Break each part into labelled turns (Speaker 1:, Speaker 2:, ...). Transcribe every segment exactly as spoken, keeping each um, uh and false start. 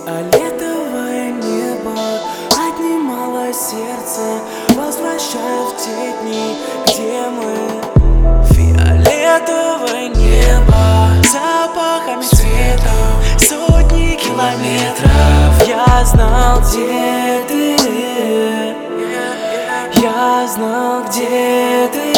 Speaker 1: Фиолетовое небо отнимало сердце, возвращая в те дни, где мы. Фиолетовое небо запахами цветов, сотни километров. Я знал, где ты, я знал, где ты.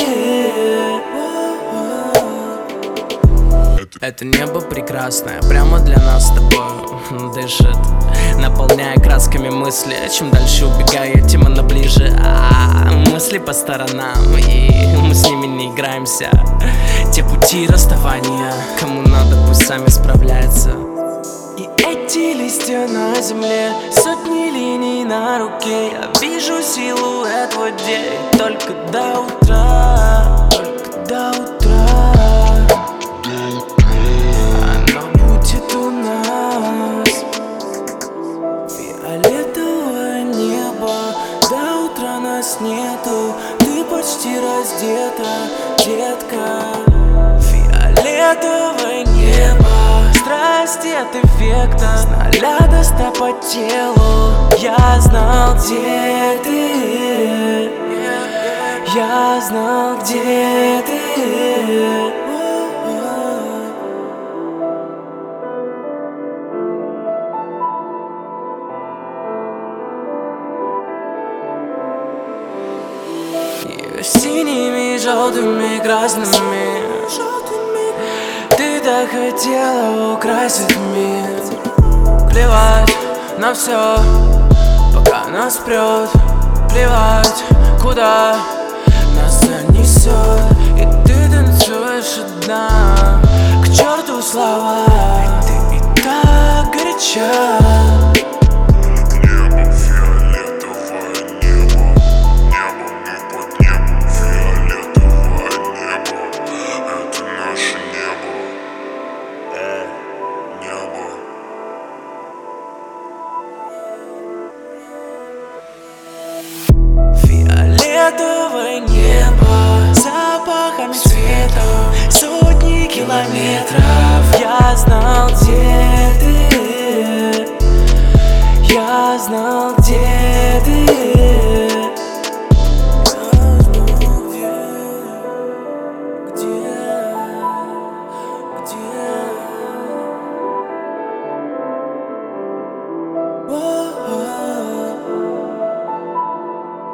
Speaker 2: Это небо прекрасное, прямо для нас с тобой дышит, наполняя красками мысли. Чем дальше убегаю, тем она ближе. А -а -а, мысли по сторонам, и мы с ними не играемся. Те пути расставания, кому надо, пусть сами справляются.
Speaker 1: И эти листья на земле, сотни линий на руке. Я вижу силуэт в воде, только до утра, только до утра. Оно будет у нас. Фиолетовое небо, до утра нас нету. Ты почти раздета, детка. Фиолетовое небо, страсти от эффекта, с ноля до ста по телу. Я знал, где ты, я знал, где ты. И синими, желтыми, красными ты так хотела украсить мир. Плевать на все, пока нас прет. Плевать, куда нас занесет. И ты танцуешь одна, к черту слова. И ты и так горяча. Фиолетовое небо, запахами цветов, сотни километров. Я знал, где